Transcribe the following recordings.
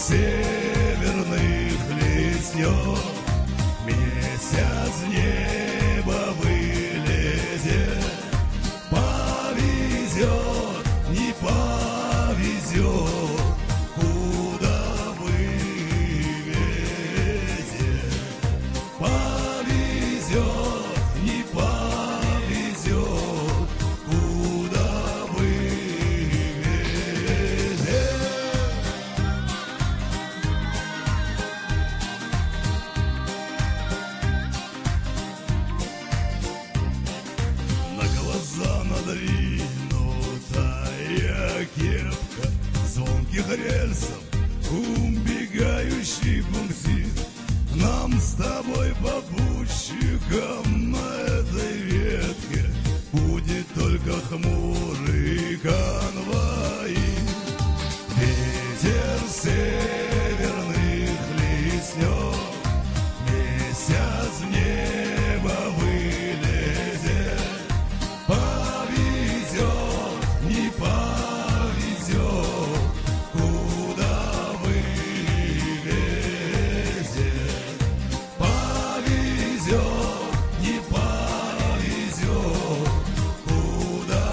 северных леснёв, месяц в небо вылезет. Повезет, не повезет, куда вывезет. Повезет, не повезет, куда вывезет. На глаза надвинутая кепка звонких рельсов, убегающий бунксир. Нам с тобой, попутчикам, на этой ветке будет только хмурый конвой. Ветер северных леснёв, месяц в небо вылезет. Повезет, не повезет, куда вывезет. Повезет, не повезет, куда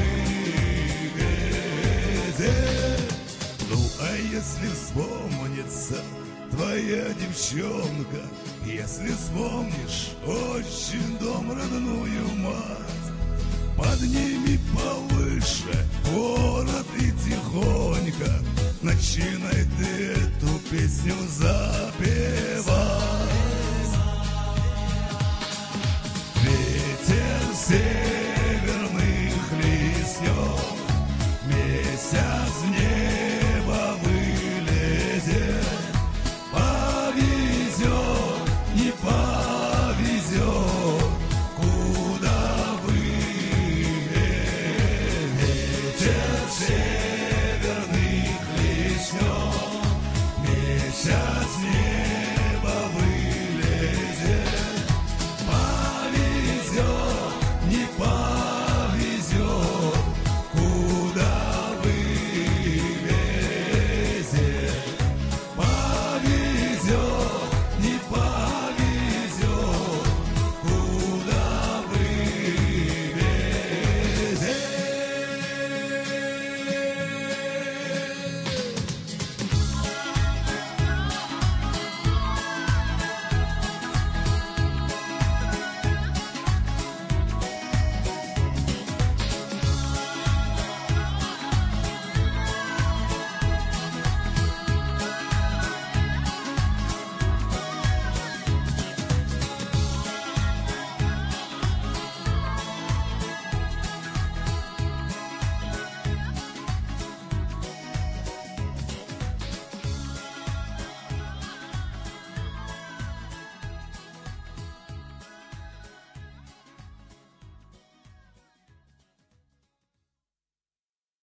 вывезет. Ну, а если вспомнится твоя девчонка, если вспомнишь очень дом, родную мать, подними повыше город и тихонько начинай ты эту песню запевать.